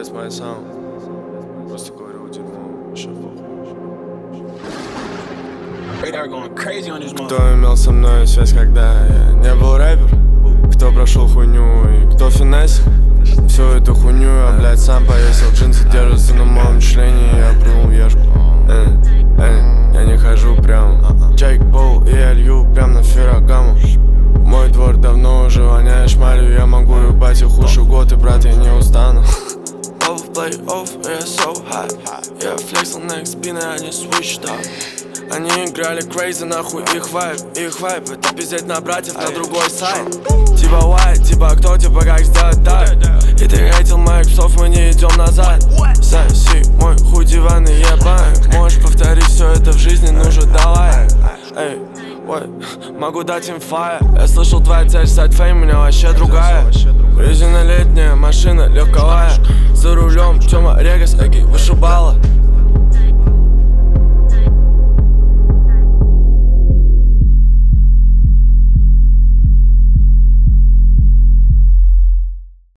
it's my sound. Просто говорю, дерьмо, вообще похуй. Кто имел со мной связь, когда я не был рэпер? Кто прошел хуйню и кто финесс? Всю эту хуйню я, блядь, сам повесил. Джинсы держатся на моем члене, я прыгнул в ешку. Я не хожу прямо. Джейк Пол и я лью прям на Феррагаму. Мой двор давно уже воняет шмалью. Я могу ебать их уши год, и брат, я не устану. Play off, я so high. Я флексил на их спины, они switched up. Они играли crazy, нахуй их вайб. Это пиздеть на братьев на другой сайт. Типа why, типа кто, типа как сделать так. И ты хейтил моих псов, мы не идем назад. Соси мой хуй диван и ебай. Можешь повторить все это в жизни, ну же давай. Эй, ой, могу дать им фаер. Я слышал, твоя цель стать фейм, у меня вообще другая. Резинолетняя машина, легковая. За рулем Тёма Регас, эки, вышибала.